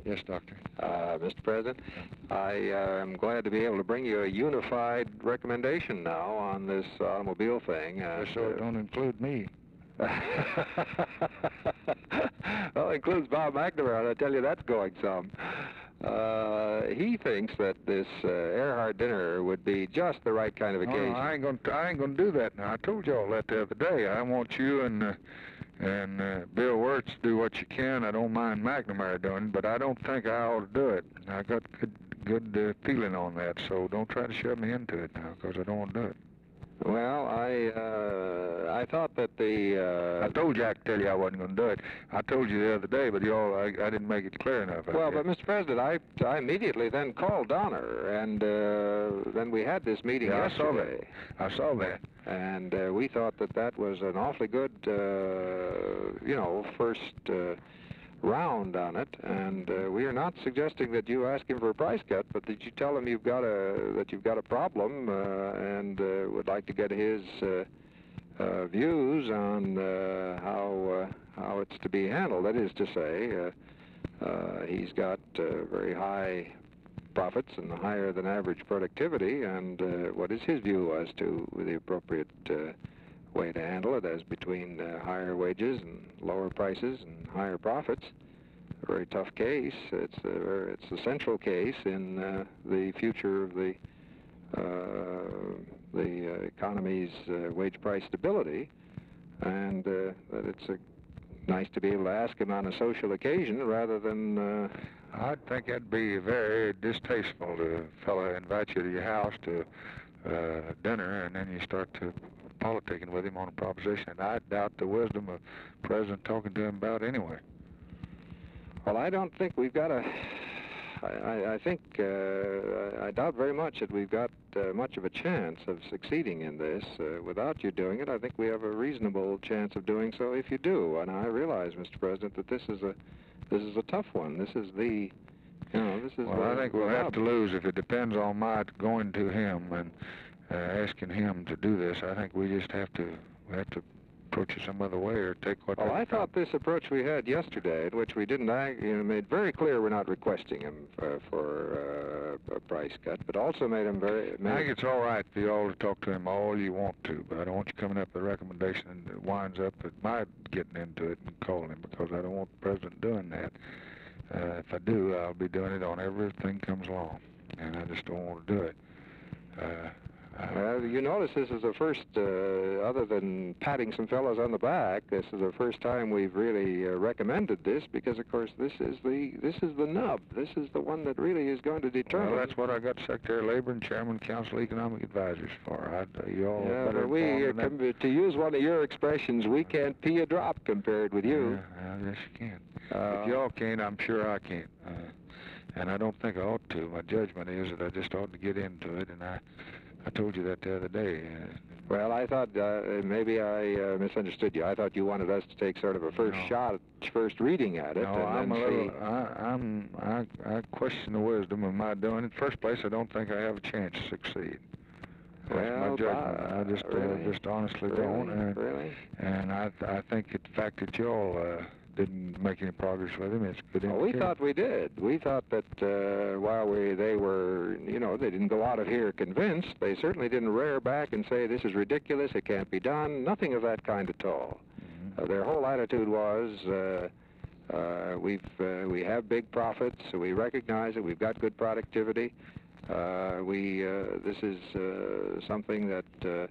Yes, Doctor. Mr. President, I am glad to be able to bring you a unified recommendation now on this automobile thing. So it don't include me. Well, it includes Bob McNamara, and I tell you that's going some. He thinks that this Earhart dinner would be just the right kind of occasion. No, I ain't gonna do that now. I told y'all that the other day. I want you and Bill Wirtz to do what you can. I don't mind McNamara doing it, but I don't think I ought to do it. I got good feeling on that, so don't try to shove me into it now, because I don't want to do it. Well, I thought that I told you I could tell you I wasn't going to do it. I told you the other day, but I didn't make it clear enough. Well, but Mr. President, I immediately then called Donner, and then we had this meeting yesterday. I saw that. And we thought that was an awfully good, first round on it. And we are not suggesting that you ask him for a price cut, but that you tell him that you've got a problem and would like to get his views on how it's to be handled. That is to say, he's got very high profits and higher than average productivity, and what is his view as to the appropriate way to handle it, as between higher wages and lower prices and higher profits? A very tough case. It's a central case in the future of the economy's wage price stability, and that it's nice to be able to ask him on a social occasion rather than. I think that'd be very distasteful to a fellow invite you to your house to dinner, and then you start to politicking with him on a proposition, and I doubt the wisdom of the president talking to him about anyway. Well, I don't think we've got I think I doubt very much that we've got much of a chance of succeeding in this without you doing it. I think we have a reasonable chance of doing so if you do. And I realize, Mr. President, that this is a tough one. This is the, Well, I think we'll have to lose if it depends on my going to him and asking him to do this. I think we just have to approach it some other way or take what. Well, I thought this approach we had yesterday, in which we didn't made very clear we're not requesting him for a price cut, but also made him very. I think it's all right for you all to talk to him all you want to, but I don't want you coming up with a recommendation that winds up at my getting into it and calling him, because I don't want the president doing that. If I do, I'll be doing it on everything comes along, and I just don't want to do it. You notice this is the first, other than patting some fellows on the back, this is the first time we've really recommended this, because of course this is the nub. This is the one that really is going to determine. Well, that's what I got Secretary of Labor and Chairman Council Economic Advisors for. You all but to use one of your expressions, we can't pee a drop compared with you. Yeah, yes, you can. If y'all can't, I'm sure I can't. And I don't think I ought to. My judgment is that I just ought to get into it, and I told you that the other day. Well, I thought maybe I misunderstood you. I thought you wanted us to take sort of a first reading at it. No, I question the wisdom of my doing it. In the first place, I don't think I have a chance to succeed. That's my judgment. I just honestly don't. Really? And I think the fact that y'all didn't make any progress with him, it's good. Well, we thought we did. We thought that while they were, they didn't go out of here convinced, they certainly didn't rear back and say, this is ridiculous, it can't be done, nothing of that kind at all. Mm-hmm. Their whole attitude was, we have big profits, so we recognize it, we've got good productivity. This is something that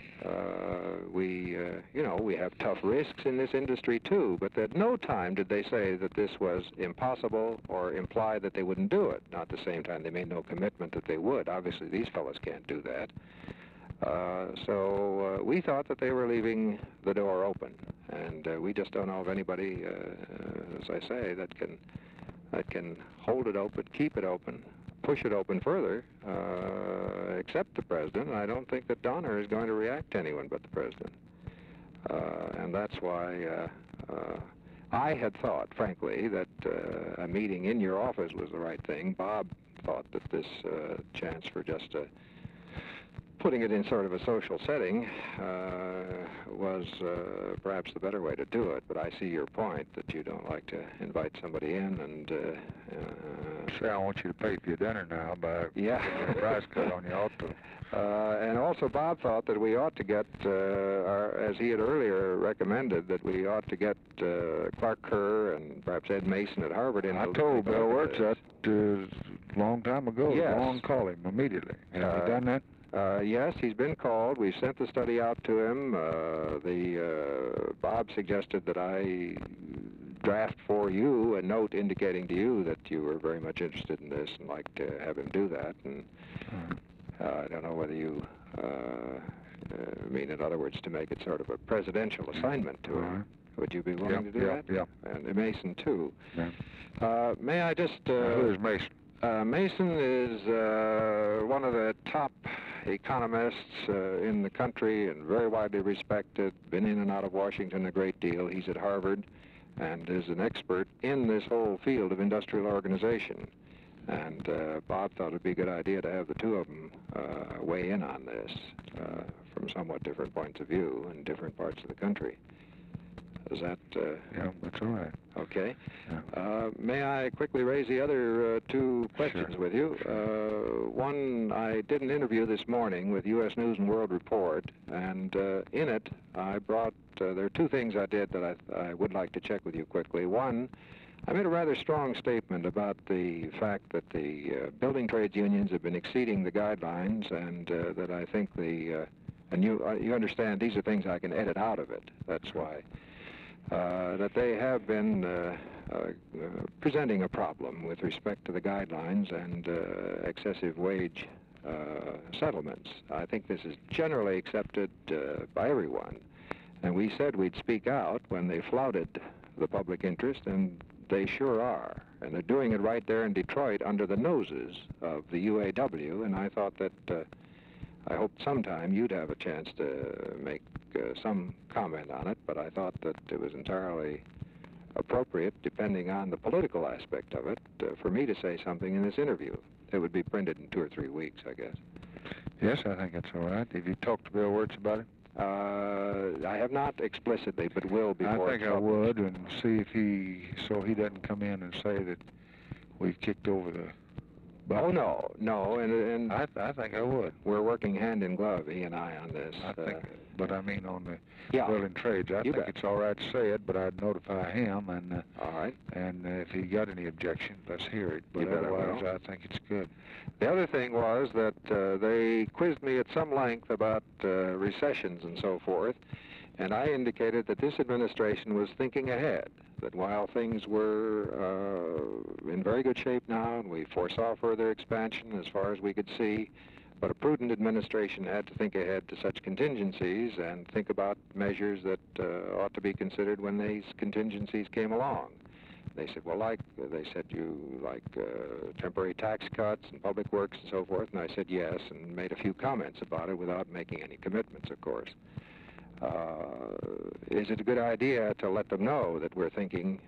we have tough risks in this industry too, but at no time did they say that this was impossible or imply that they wouldn't do it. Now, at the same time, they made no commitment that they would. Obviously, these fellows can't do that. So we thought that they were leaving the door open, and we just don't know of anybody, as I say, that can hold it open, keep it open, push it open further, except the president. I don't think that Donner is going to react to anyone but the president. And that's why I had thought, frankly, that a meeting in your office was the right thing. Bob thought that this chance for just putting it in sort of a social setting was perhaps the better way to do it. But I see your point that you don't like to invite somebody in and... Say, I want you to pay for your dinner now by yeah. putting a price cut on your auto. And also Bob thought that we ought to get, as he had earlier recommended, that we ought to get Clark Kerr and perhaps Ed Mason at Harvard in. I told Bill Wirtz that a long time ago. Yes. Go and call him immediately. Have you done that? Yes, he's been called. We sent the study out to him. Bob suggested that I draft for you a note indicating to you that you were very much interested in this and like to have him do that. And I don't know whether you mean, in other words, to make it sort of a presidential assignment to him. Would you be willing to do that? Yeah. And Mason, too. Yeah. May I just... who is Mason? Mason is one of the top economists in the country and very widely respected, been in and out of Washington a great deal. He's at Harvard and is an expert in this whole field of industrial organization. And Bob thought it'd be a good idea to have the two of them weigh in on this from somewhat different points of view in different parts of the country. Is that... yeah, that's all right. Okay. Yeah. May I quickly raise the other two questions Sure. with you? One, I did an interview this morning with U.S. News and World Report, and in it I brought... there are two things I did that I would like to check with you quickly. One, I made a rather strong statement about the fact that the building trades unions have been exceeding the guidelines, and that I think and you understand these are things I can edit out of it. That's why. That they have been presenting a problem with respect to the guidelines and excessive wage settlements. I think this is generally accepted by everyone. And we said we'd speak out when they flouted the public interest, and they sure are. And they're doing it right there in Detroit under the noses of the UAW, and I thought that I hoped sometime you'd have a chance to make some comment on it, but I thought that it was entirely appropriate, depending on the political aspect of it, for me to say something in this interview. It would be printed in 2 or 3 weeks, I guess. Yes, I think that's all right. Have you talked to Bill Wirtz about it? I have not explicitly, but will before. I think I would, and see if so he doesn't come in and say that we've kicked over the... Oh, no, and I think I would. We're working hand in glove, he and I, on this. I think, but I mean on the yeah, building trades, I think bet. it's all right to say it, but I'd notify him, and all right. And if he got any objection, let's hear it. But You bet I otherwise, will. I think it's good. The other thing was that they quizzed me at some length about recessions and so forth, and I indicated that this administration was thinking ahead, that while things were in very good shape now, and we foresaw further expansion as far as we could see, but a prudent administration had to think ahead to such contingencies and think about measures that ought to be considered when these contingencies came along. They said, well, you like temporary tax cuts and public works and so forth, and I said yes, and made a few comments about it without making any commitments, of course. Is it a good idea to let them know that we're thinking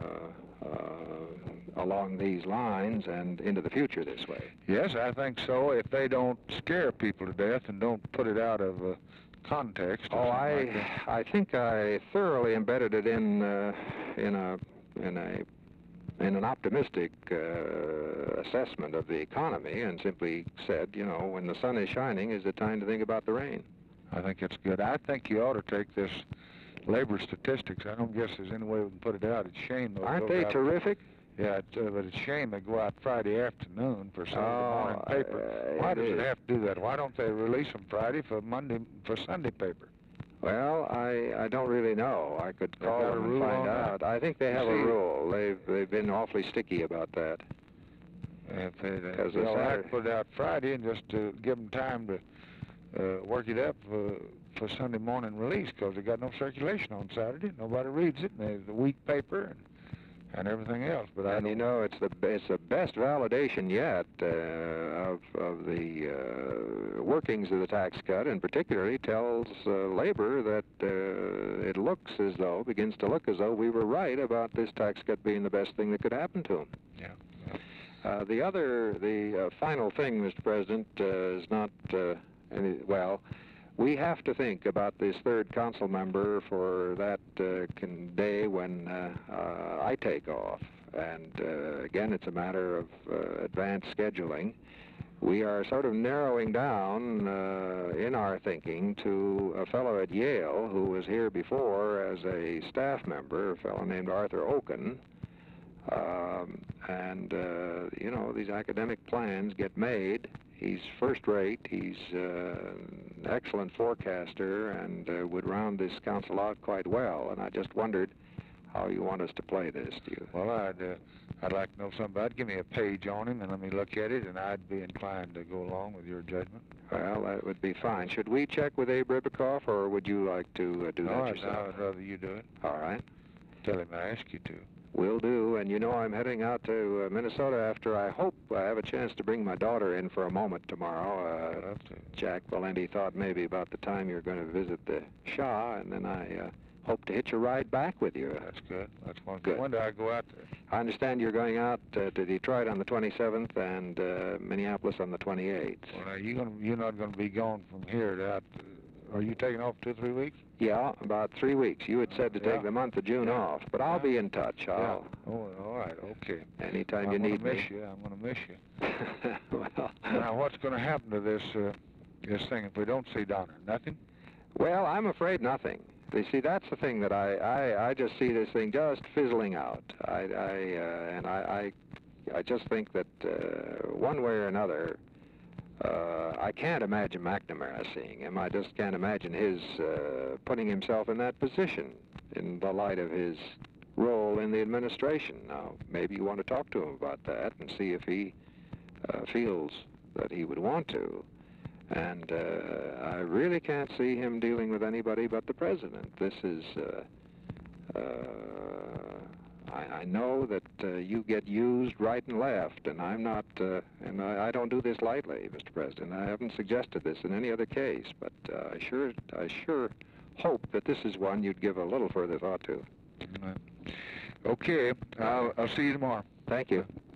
along these lines and into the future this way? Yes, I think so. If they don't scare people to death and don't put it out of context. Oh, I think I thoroughly embedded it in an optimistic assessment of the economy, and simply said, you know, when the sun is shining, is it time to think about the rain? I think it's good. I think you ought to take this labor statistics. I don't guess there's any way we can put it out. It's a shame. Aren't they terrific? Yeah, but it's a shame they go out Friday afternoon for Saturday morning paper. Why does it have to do that? Why don't they release them Friday for Sunday paper? Well, I don't really know. I could call got a them and rule find on that? out. I think they have a rule. They've been awfully sticky about that. If they Because I'd put it out Friday and just to give them time to work it up for Sunday morning release, because they got no circulation on Saturday. Nobody reads it, and there's the week paper and everything else. But you know, it's the best validation yet of the workings of the tax cut, and particularly tells labor that it begins to look as though we were right about this tax cut being the best thing that could happen to them. Yeah. The final thing, Mr. President, is not Well, we have to think about this third council member for that day when I take off. And again, it's a matter of advanced scheduling. We are sort of narrowing down in our thinking to a fellow at Yale who was here before as a staff member, a fellow named Arthur Oken. You know, these academic plans get made. He's first rate. He's an excellent forecaster and would round this council out quite well. And I just wondered how you want us to play this. Do you? Well, I'd like to know something about it. Give me a page on him and let me look at it, and I'd be inclined to go along with your judgment. Well, that would be fine. Should we check with Abe Ribicoff, or would you like to do that yourself? No, I'd rather you do it. All right. Tell him I asked you to. Will do. And you know, I'm heading out to Minnesota after I hope I have a chance to bring my daughter in for a moment tomorrow. Jack Valenti thought maybe about the time you're going to visit the Shah, and then I hope to hitch a ride back with you. That's good. That's one. Good. When do I go out there? I understand you're going out to Detroit on the 27th and Minneapolis on the 28th. Well, you're not going to be gone from here to out. Are you taking off 2 or 3 weeks? Yeah, about 3 weeks. You had said to take the month of June off, but I'll be in touch. Oh, all right, okay. Anytime you need me. I'm going to miss you. Well, now, what's going to happen to this thing if we don't see Donner? Nothing? Well, I'm afraid nothing. You see, that's the thing that I just see this thing just fizzling out. I just think that one way or another, I can't imagine McNamara seeing him. I just can't imagine his putting himself in that position in the light of his role in the administration. Now, maybe you want to talk to him about that and see if he feels that he would want to. And I really can't see him dealing with anybody but the president. This is, I know that you get used right and left, and I'm not, and I don't do this lightly, Mr. President. I haven't suggested this in any other case, but I sure hope that this is one you'd give a little further thought to. Okay, I'll see you tomorrow. Thank you.